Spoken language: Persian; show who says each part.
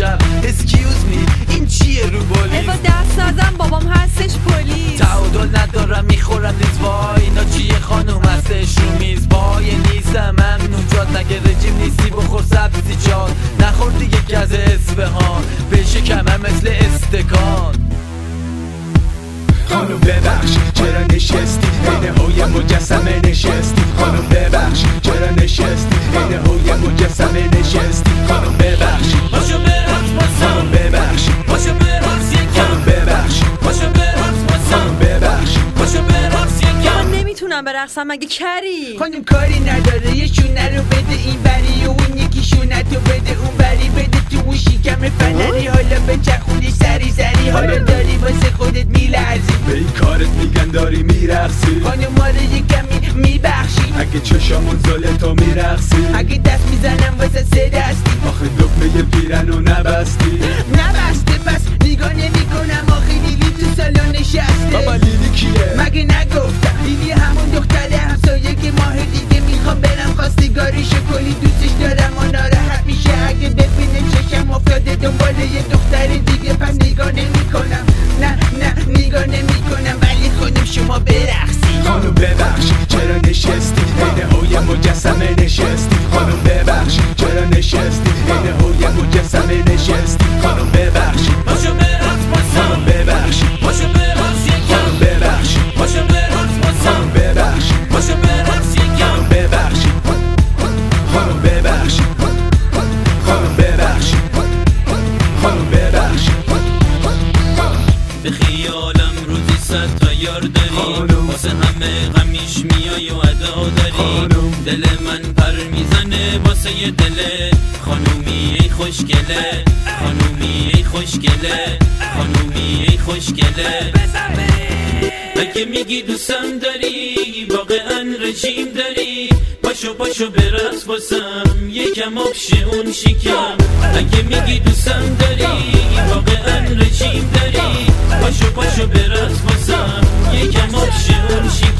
Speaker 1: شب اسکیوز می این چیه رو
Speaker 2: با
Speaker 1: پلیس
Speaker 2: دست نزن بابام هستش پلیس
Speaker 1: تعادل ندارم میخورم نیز وای اینا چیه خانوم هستش رو میز وای نیستم ممنوجات نگه رژیم نیستی بخور سبزی جات نخور دیگه گز اصفهان بشه کمر مثل استکان
Speaker 3: خانم ببخش چرا نشستی عین هوی مجسمه نشستی خانم ببخش چرا نشستی عین هوی مجسمه نشستی خانم ببخش
Speaker 1: پاشو برقص باسم
Speaker 3: خانم ببخش
Speaker 1: پاشو برقص یکم
Speaker 3: خانم ببخش
Speaker 1: پاشو برقص باسم
Speaker 3: خانم ببخش
Speaker 1: پاشو برقص یکم
Speaker 2: من نمیتونم برقصم مگه کری
Speaker 4: خانم کاری نداره یه شونه رو بده این بری و اون یکی شونه تو بده اون بری بده تو اون شکم فنری حالا بچخونی سری سری حالا داری واسه خودت میلرزی
Speaker 3: به این کارت میگن داری میرقصی
Speaker 4: خانم ما رو یه کمی میبخشی
Speaker 3: اگه چشامون زل تو میرقصی
Speaker 4: اگه دست میزنم واسه سه دستی
Speaker 3: آخه دکمه پیرنو نبستی
Speaker 4: نبسته پس نگاه نمی کنم آخه لیلی تو سالن نشسته
Speaker 3: بابا لیلی کیه؟
Speaker 4: مگه نگفتم لیلی همون دختره همسایه که ماه دیگه میخوام برم خواستگاریشو کلی دوستش دارم و ناراحت میشه اگه ببینه چشم افتاده دنبال یه دختر دیگه پس نگاه نمی کنم نه نگاه نمی کنم ولی خانم شما برقصی
Speaker 3: خانم ببخش چرا نشستی عین هوی مجسمه نشستی خانم ببخش چرا نشستی عین هوی مجسمه نشستی خانم ببخش
Speaker 1: پاشو برقص باسم
Speaker 3: خانم ببخش
Speaker 1: پاشو برقص یکم
Speaker 3: خانم ببخش
Speaker 1: پاشو برقص باسم
Speaker 3: خانم ببخش
Speaker 1: پاشو برقص یکم
Speaker 3: خانم ببخش خانم ببخش خانم ببخش خانم ببخش
Speaker 5: به خیالم روزی 100 تا یار داری واسه همه غمیش میای و ادا داری دل من پر میزنه واسه یه دل خانومی ای خوشگله خانومی ای خوشگله خانومی ای خوشگله اگه میگی دوستم داری واقعا رژیم داری پاشو برقص واسم یکم آبشه اون شکم اگه میگی دوستم داری واقعا رژیم داری پاشو برقص واسم یکم آبشه اون شکم